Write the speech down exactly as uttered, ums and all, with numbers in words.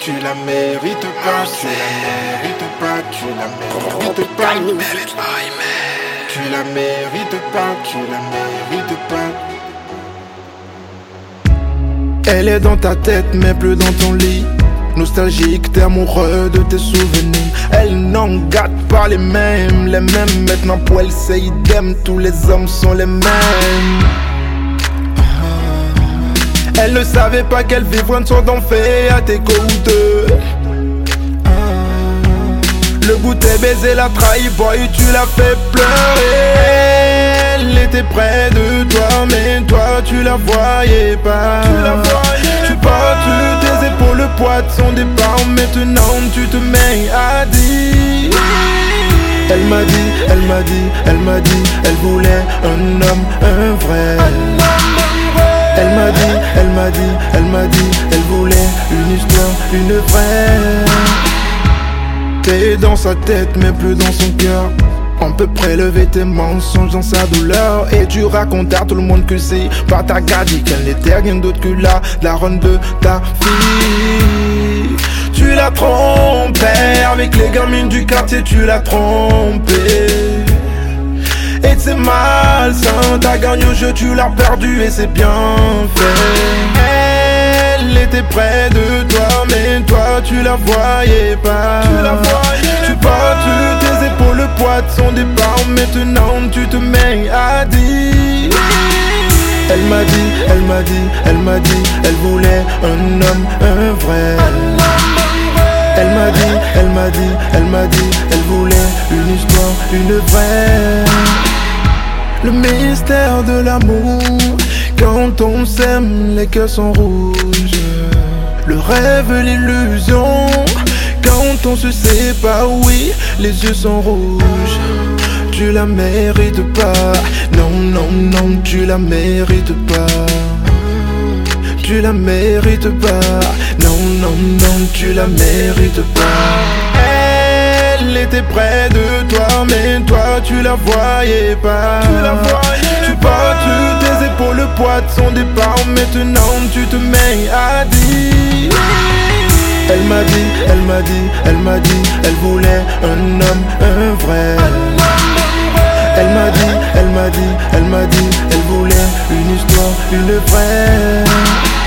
Tu la mérites pas, tu la mérites pas, tu la mérites pas. Tu la mérites pas, tu la mérites pas. Elle est dans ta tête mais plus dans ton lit. Nostalgique, t'es amoureux de tes souvenirs. Elle n'en gâte pas les mêmes, les mêmes. Maintenant pour elle c'est idem, tous les hommes sont les mêmes. Elle ne savait pas qu'elle vivrait une sorte d'enfer à tes côtes. Le goût tes baisers l'a trahi, boy, tu l'as fait pleurer. Elle était près de toi, mais toi tu la voyais pas. Tu la voyais tu portes tes épaules, le poids de son départ. Maintenant tu te mets à dire. Elle m'a dit, elle m'a dit, elle m'a dit, elle voulait un homme, un vrai. Elle m'a dit, elle m'a dit, elle m'a dit, elle voulait une histoire, une vraie. T'es dans sa tête mais plus dans son cœur. On peut prélever tes mensonges dans sa douleur. Et tu racontes à tout le monde que c'est pas ta gadie, qu'elle n'était rien d'autre que la daronne de ta fille. Tu l'as trompée avec les gamines du quartier, tu l'as trompée. Et c'est malsain, t'as gagné au jeu, tu l'as perdu et c'est bien fait. Elle était près de toi, mais toi tu la voyais pas. Tu la voyais Tu portes tes épaules, le poids de son départ. Maintenant tu te mets à dire. Elle m'a dit, elle m'a dit, elle m'a dit, elle voulait un homme, un vrai. Elle m'a dit, elle m'a dit, elle m'a dit, elle voulait une histoire, une vraie. Le mystère de l'amour, quand on s'aime, les cœurs sont rouges. Le rêve, l'illusion, quand on se sépare, oui, les yeux sont rouges. Tu la mérites pas, non, non, non, tu la mérites pas. Tu la mérites pas, non, non, non, tu la mérites pas. Elle était près de toi, mais toi tu la voyais pas. Tu la voyais Tu portes tes épaules, le poids de son départ. Maintenant tu te mets à dire. Elle m'a dit, elle m'a dit, elle m'a dit, elle voulait un homme, un vrai. Elle m'a dit, elle m'a dit, elle m'a dit, elle voulait une histoire, une vraie.